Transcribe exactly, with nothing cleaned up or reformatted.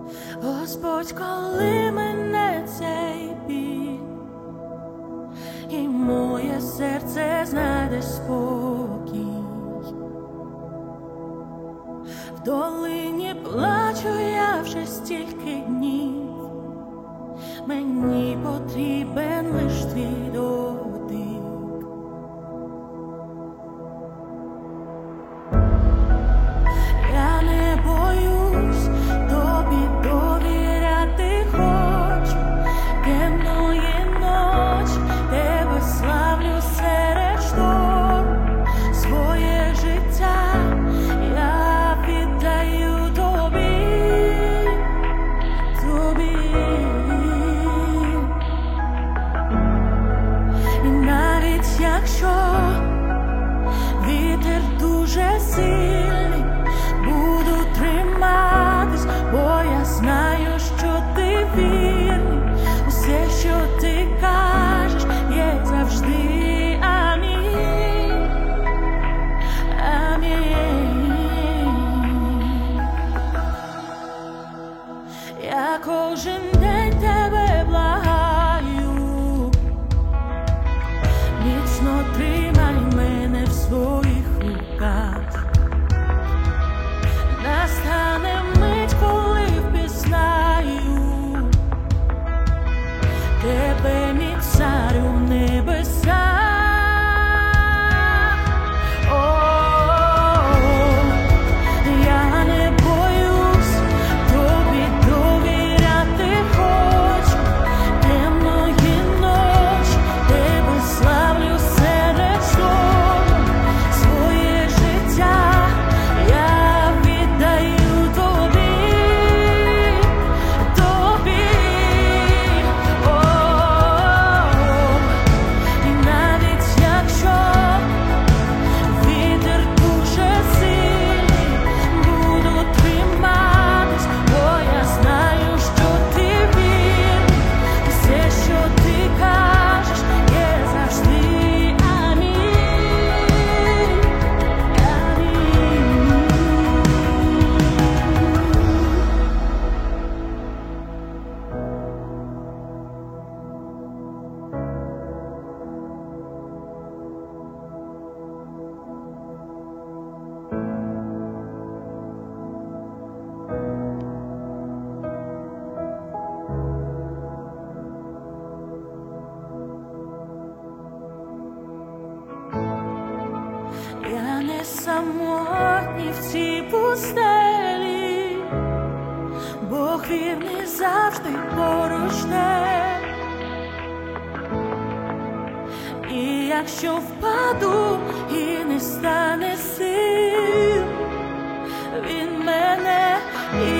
Господь, коли мене цей біль, і моє серце знайде спокій. В долині плачу я вже стільки днів, мені потрібен лиш твій дотик. Я не боюсь тобі довіряти хочу, темної ночі тебе славлю серед шторму. Своє життя я віддаю тобі, тобі. І навіть якщо вітер дуже сильний, буду триматись, бо я знаю, що ти вірний. Усе, що ти кажеш, є завжди амінь, амінь. Я кожен день тебе благаю, міцно тримай мене в своїх руках. Настане мить, коли впізнаю тебе, мій царю в небесах. О, я не боюсь тобі довіряти хочу, темної ночі тебе славлю серед шторму. Своє життя я віддаю тобі, тобі. О, і навіть якщо вітер дуже сильний, буду триматись, бо я знаю, що ти вірний. Все, що ти кажеш, є завжди амінь, амінь. Я не самотній в цій пустелі, Бог вірний завжди поруч те. І якщо впаду і не стане сил, Він мене і